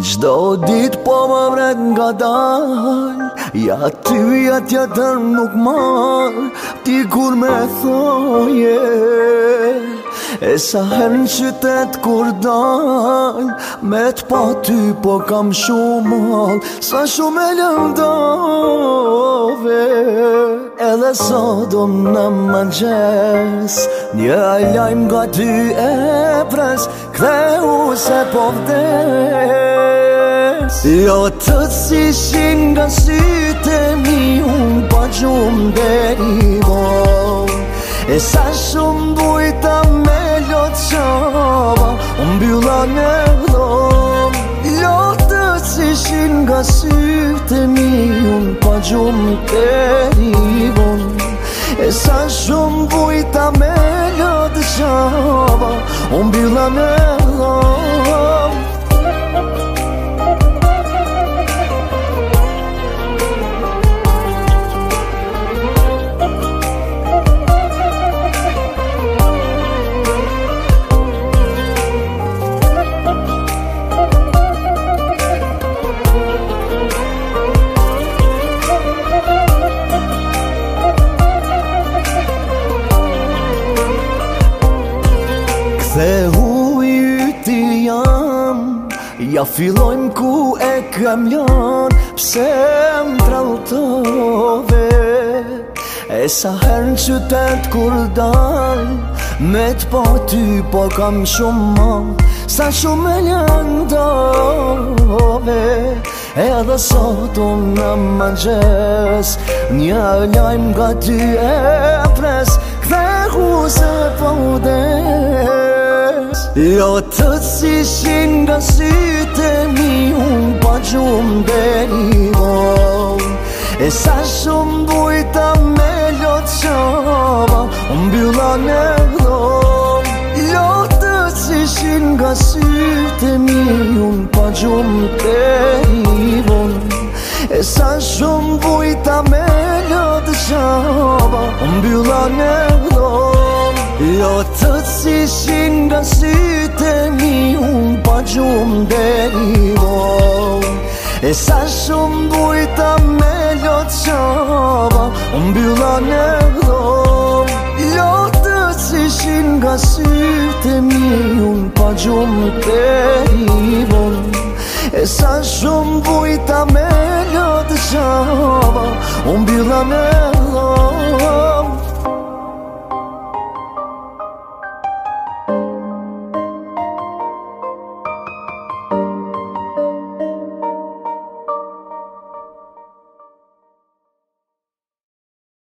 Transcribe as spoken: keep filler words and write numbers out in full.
Gjdo dit po më vret nga dal, ja ty ja tjetër nuk marr, ti kur me thoje. E sa herë në qytet kur dal, me t'pa ty po kam shumë mal, sa shumë e lëndove. Edhe sot do në mëngjes, një lajm nga ty e pres, ktheu se po vdes. Jo të s'ishin nga syte mi, unë pa gjumë deri von. E sa shumë bujta me lot qava, unë mbylla në dhom. Jo të s'ishin nga syte mi, unë pa gjumë deri von. E sa shumë bujta me lot qava, unë mbylla në dhom. Dhe hu i ty jam, ja fillojmë ku e kem jan, pse më tralltove. E sa herë në qytet kur dal, me t'pa ty po kam shumë mal, sa shumë e lëndove. Edhe sot unë në mëngjes, një lajm nga ty e pres, kthehu se po vdes. Jo të s'ishin nga syte mi, unë pa gjumë deri von. E sa shumë bujta me lot qava, unë mbylla në dhom. Jo të s'ishin nga syte mi, unë pa gjumë deri von. E sa shumë bujta me lot qava, unë mbylla në dhom. Jo të s'ishin nga syte mi, unë pa gjumë deri von. E sa shumë bujta me lot qava, unë mbylla në dhom. Jo të s'ishin nga syte mi, unë pa gjumë deri von. E sa shumë bujta me lot qava, unë mbylla në dhom.